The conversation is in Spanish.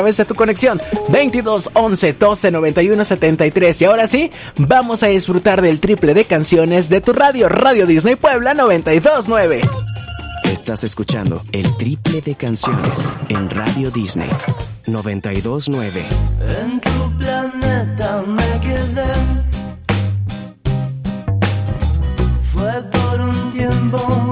través de tu conexión 22 11 12 91 73. Y ahora sí, vamos a disfrutar del triple de canciones de tu radio, Radio Disney Puebla 92.9. Estás escuchando el triple de canciones en Radio Disney 92.9. En tu planeta me quedé. Fue por un tiempo